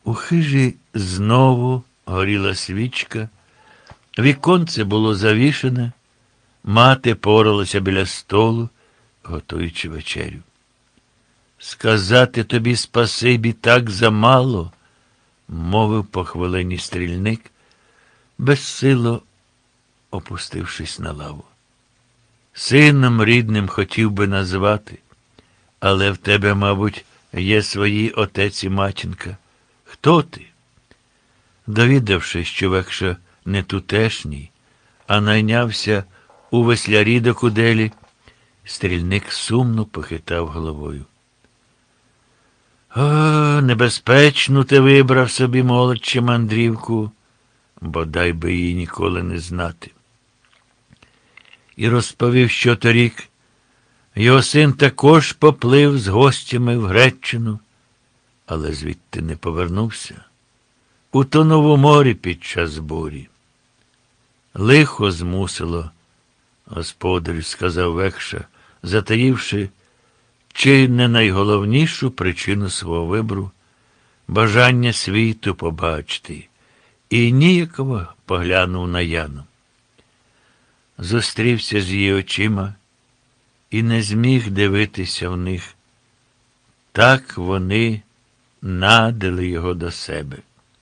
У хижі знову горіла свічка, віконце було завішане, мати поралася біля столу, готуючи вечерю. «Сказати тобі спасибі так замало», – мовив по хвилині стрільник, безсило опустившись на лаву. «Сином рідним хотів би назвати, але в тебе, мабуть, є свої отець і матінка. Хто ти?» Довідавшись, що Векша не тутешній, а найнявся у веслярі до куделі, стрільник сумно похитав головою. «О, небезпечну ти вибрав собі, молодче, мандрівку, бодай би її ніколи не знати». І розповів, що торік його син також поплив з гостями в Греччину, але звідти не повернувся. Утонув у морі під час бурі. «Лихо змусило, господарю», – сказав Векша, затаївши чи не найголовнішу причину свого вибору – бажання світу побачити, і ніяково поглянув на Яну. Зустрівся з її очима і не зміг дивитися в них. Так вони надали його до себе.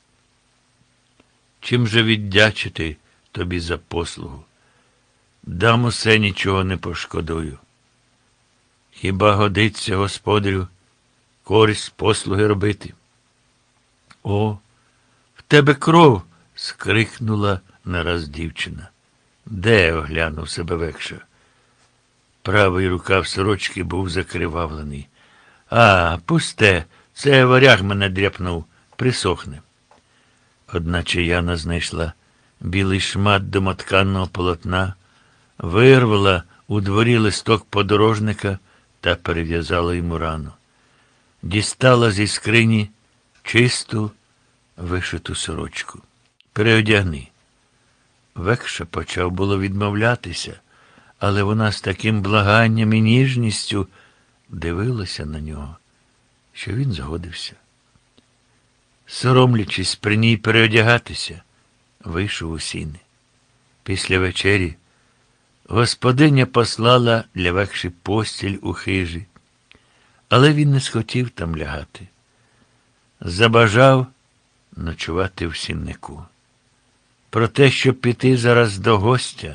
«Чим же віддячити тобі за послугу? Дам усе, нічого не пошкодую. Хіба годиться, господарю, користь послуги робити?» «О, в тебе кров!» – скрикнула нараз дівчина. «Де?» – оглянув себе Векша. Правий рукав сорочки був закривавлений. «А, пусте, це варяг мене дряпнув, присохне». Одначе Яна знайшла білий шмат домотканного полотна, вирвала у дворі листок подорожника та перев'язала йому рану. Дістала зі скрині чисту вишиту сорочку. «Переодягни». Векша почав було відмовлятися, але вона з таким благанням і ніжністю дивилася на нього, що він згодився. Соромлячись при ній переодягатися, вийшов у сіни. Після вечері господиня послала для Векші постіль у хижі, але він не схотів там лягати. Забажав ночувати в сіннику. Про те, щоб піти зараз до гостя,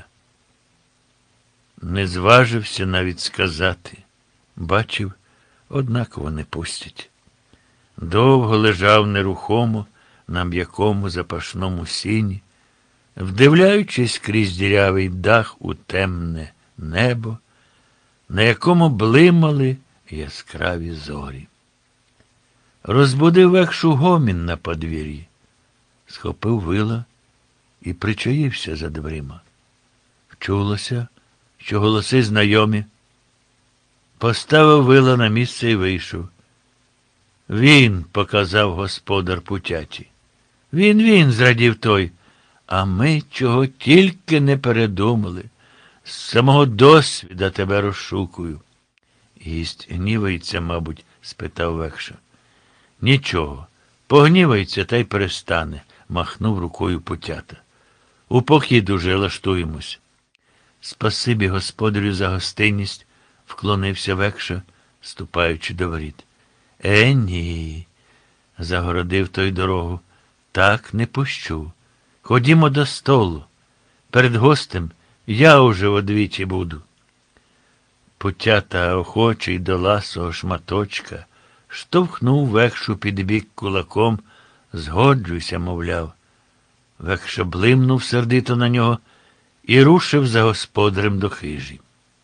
не зважився навіть сказати. Бачив, однаково не пустять. Довго лежав нерухомо на м'якому запашному сіні, вдивляючись крізь дірявий дах у темне небо, на якому блимали яскраві зорі. Розбудив Векшу гомін на подвір'ї, схопив вила і причаївся за дверима. Вчулося, що голоси знайомі. Поставив вила на місце і вийшов. «Він», – показав господар путяті. «Він», – зрадів той. «А ми чого тільки не передумали. З самого досвіда тебе розшукую». «Гість гнівається, мабуть?» – спитав Векша. «Нічого. Погнівається та й перестане», – махнув рукою путята. «У похід уже лаштуємось». «Спасибі господарю за гостинність», – вклонився Векша, ступаючи до воріт. Ні», – загородив той дорогу, – «так не пущу. Ходімо до столу. Перед гостем я уже одвічі буду». Путята, охочий до ласого шматочка, штовхнув Векшу під бік кулаком, «Згоджуйся», мовляв. Векша блимнув сердито на нього і рушив за господарем до хижі.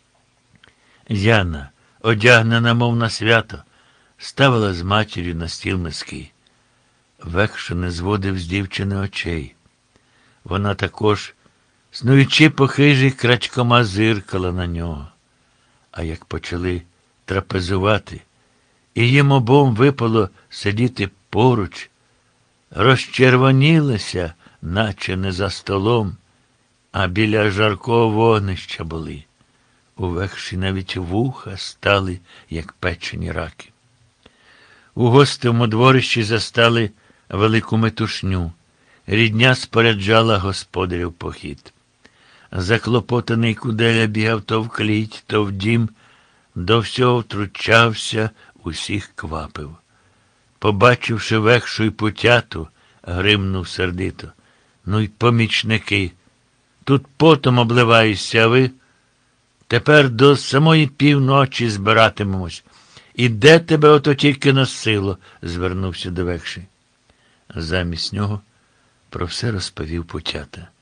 Яна, одягнена, мов на свято, ставила з матір'ю на стіл миски. Векша не зводив з дівчини очей. Вона також, снуючи по хижі, крадькома зиркала на нього. А як почали трапезувати, і їм обом випало сидіти поруч, розчервонілися, наче не за столом, а біля жаркого вогнища були. У Векші навіть вуха стали, як печені раки. У гостевому дворищі застали велику метушню. Рідня споряджала господарів похід. Заклопотаний Куделя бігав то в кліть, то в дім, до всього втручався, усіх квапив. Побачивши Векшу й Путяту, гримнув сердито. Ну й помічники, тут потом обливаєшся, а ви? Тепер до самої півночі збиратимемось. І де тебе ото тільки носило? Звернувся до Векші. Замість нього про все розповів Путята.